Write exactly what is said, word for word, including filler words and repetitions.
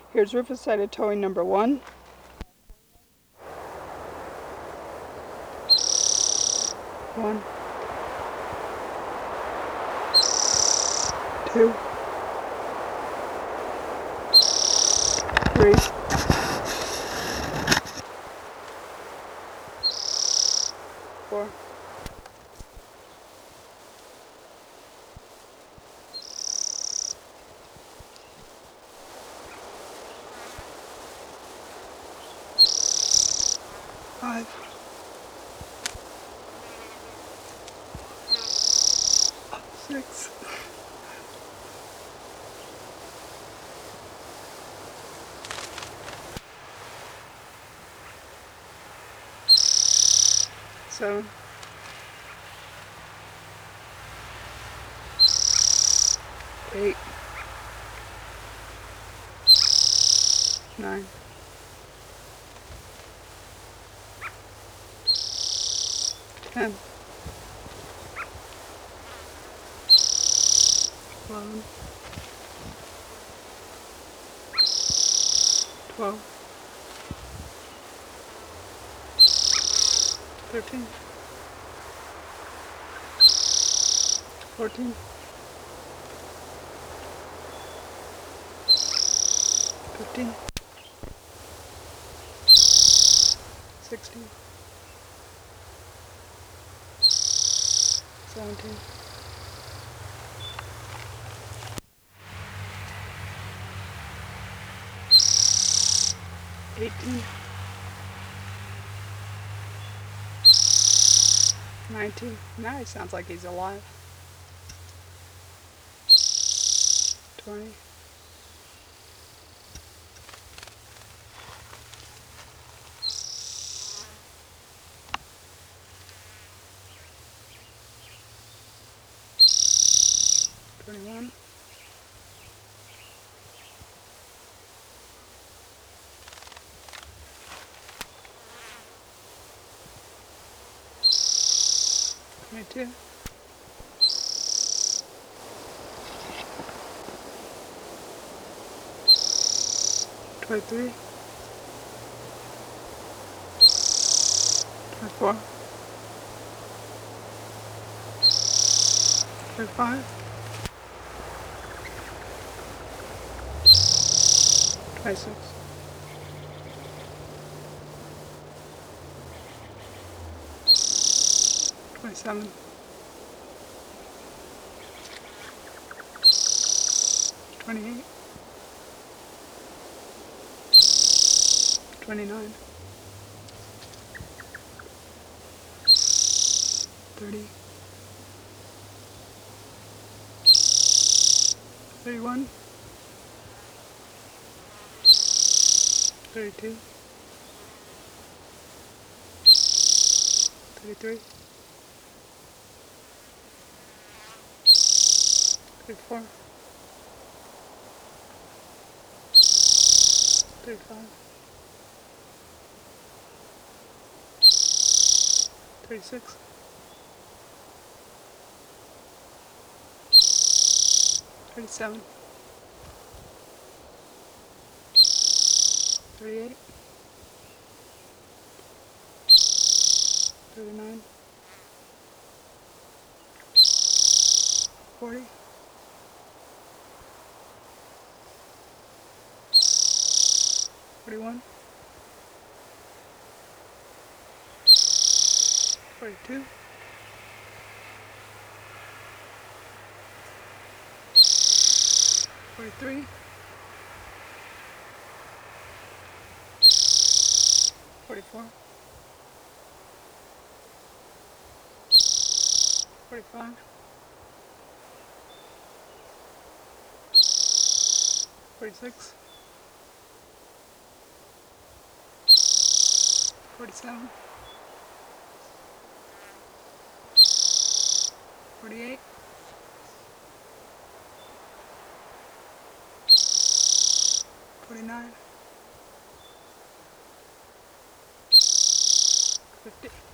Here's rufous-sided towing number one. One, two, three, four, five, six, seven, eight, nine, ten, eleven, twelve, thirteen, fourteen, fifteen, sixteen, seventeen, eighteen, nineteen. Now he sounds like he's alive. twenty, twenty-one, twenty-two, twenty-three, twenty-four, twenty-five, twenty-six, twenty-seven, twenty-eight, twenty-nine, thirty, thirty-one, thirty-two, thirty-three, thirty-four, thirty-five, thirty-six, thirty-seven, thirty-eight, thirty-nine, forty, forty-one, forty-two, forty-three, forty-four, forty-five, forty-six, forty-seven, forty-eight, forty-nine, fifty.